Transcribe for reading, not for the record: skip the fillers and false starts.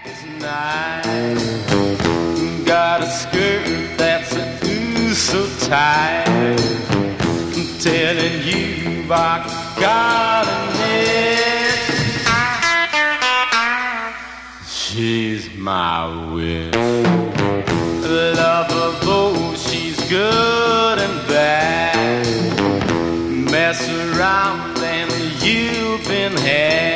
nice. Got a skirt that's so tight. I'm telling you, I got a net. She's my wish. Love her though she's good and bad. Mess around and you've been had.